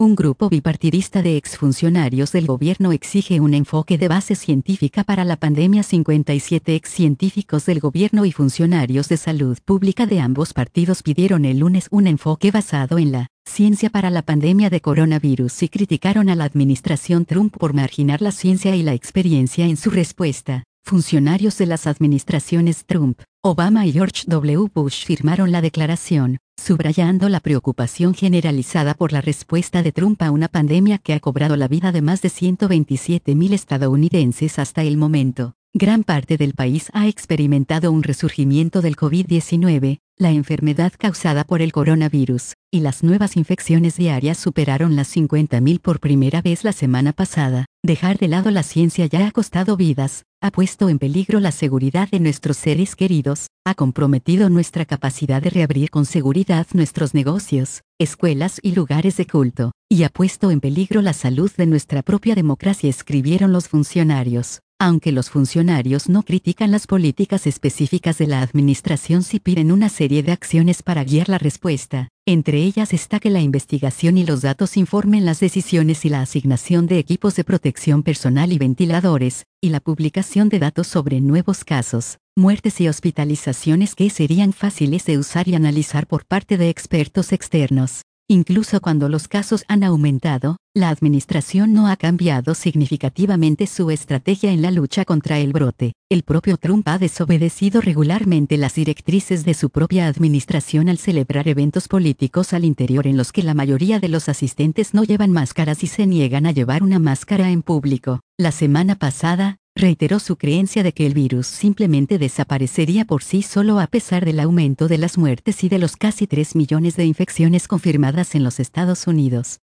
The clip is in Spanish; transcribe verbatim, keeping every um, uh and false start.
Un grupo bipartidista de exfuncionarios del gobierno exige un enfoque de base científica para la pandemia. cincuenta y siete excientíficos del gobierno y funcionarios de salud pública de ambos partidos pidieron el lunes un enfoque basado en la ciencia para la pandemia de coronavirus y criticaron a la administración Trump por marginar la ciencia y la experiencia en su respuesta. Funcionarios de las administraciones Trump, Obama y George W. Bush firmaron la declaración, subrayando la preocupación generalizada por la respuesta de Trump a una pandemia que ha cobrado la vida de más de ciento veintisiete mil estadounidenses hasta el momento. Gran parte del país ha experimentado un resurgimiento del COVID diecinueve, la enfermedad causada por el coronavirus, y las nuevas infecciones diarias superaron las cincuenta mil por primera vez la semana pasada. Dejar de lado la ciencia ya ha costado vidas, ha puesto en peligro la seguridad de nuestros seres queridos, ha comprometido nuestra capacidad de reabrir con seguridad nuestros negocios, escuelas y lugares de culto, y ha puesto en peligro la salud de nuestra propia democracia, escribieron los funcionarios. Aunque los funcionarios no critican las políticas específicas de la administración, sí piden una serie de acciones para guiar la respuesta. Entre ellas está que la investigación y los datos informen las decisiones y la asignación de equipos de protección personal y ventiladores, y la publicación de datos sobre nuevos casos, muertes y hospitalizaciones que serían fáciles de usar y analizar por parte de expertos externos. Incluso cuando los casos han aumentado, la administración no ha cambiado significativamente su estrategia en la lucha contra el brote. El propio Trump ha desobedecido regularmente las directrices de su propia administración al celebrar eventos políticos al interior en los que la mayoría de los asistentes no llevan máscaras y se niegan a llevar una máscara en público. La semana pasada, reiteró su creencia de que el virus simplemente desaparecería por sí solo a pesar del aumento de las muertes y de los casi tres millones de infecciones confirmadas en los Estados Unidos.